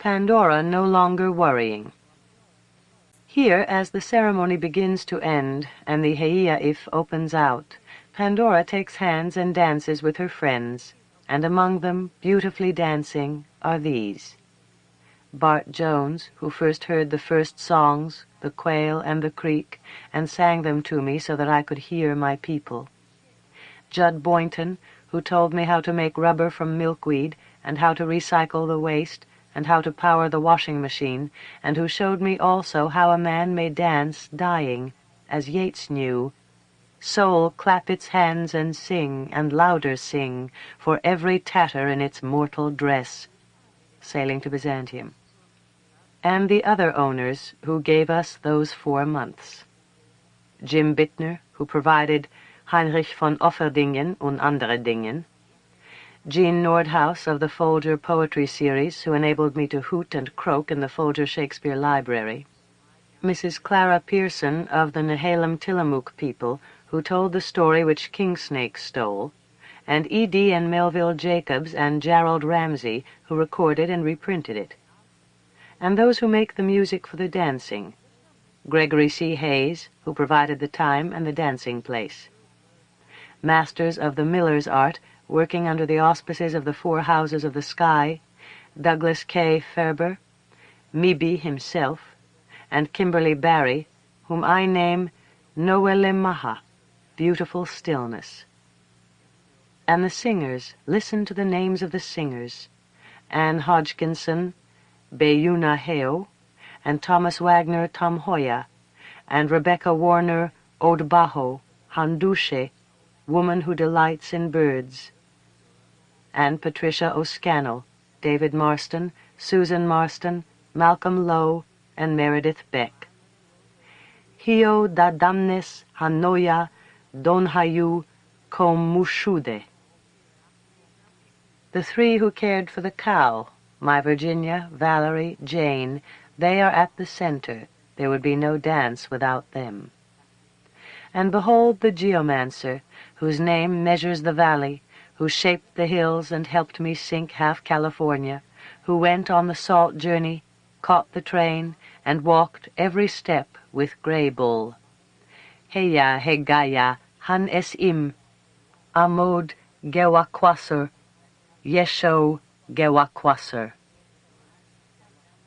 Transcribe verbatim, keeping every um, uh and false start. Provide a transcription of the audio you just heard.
Pandora no longer worrying. Here, as the ceremony begins to end and the Heiaif opens out, Pandora takes hands and dances with her friends, and among them, beautifully dancing, are these: Bart Jones, who first heard the first songs, the quail and the creek, and sang them to me so that I could hear my people; Judd Boynton, who told me how to make rubber from milkweed, and how to recycle the waste, and how to power the washing machine, and who showed me also how a man may dance dying, as Yeats knew, "Soul, clap its hands and sing, and louder sing, for every tatter in its mortal dress," sailing to Byzantium; and the other owners who gave us those four months. Jim Bittner, who provided Heinrich von Offerdingen und andere Dingen; Jean Nordhaus of the Folger Poetry Series, who enabled me to hoot and croak in the Folger Shakespeare Library; Missus Clara Pearson of the Nehalem Tillamook people, who told the story which Kingsnake stole; and E D and Melville Jacobs and Gerald Ramsey, who recorded and reprinted it; and those who make the music for the dancing: Gregory C. Hayes, who provided the time and the dancing place; masters of the miller's art, working under the auspices of the Four Houses of the Sky, Douglas K. Ferber, Mibi himself, and Kimberly Barry, whom I name Noelemaha, beautiful stillness. And the singers, listen to the names of the singers: Anne Hodgkinson, Beyuna Heo, and Thomas Wagner Tomhoya, and Rebecca Warner Odbaho, Handushe, woman who delights in birds, and Patricia O'Scannell, David Marston, Susan Marston, Malcolm Lowe, and Meredith Beck. Hio da damnes Hanoya Donhayu Komushude. The three who cared for the cow, my Virginia, Valerie, Jane, they are at the center. There would be no dance without them. And behold the geomancer, whose name measures the valley, who shaped the hills and helped me sink half California, who went on the salt journey, caught the train, and walked every step with Grey Bull. Heya hegaya han es im, amod gewakwasser, yesho gewakwasser.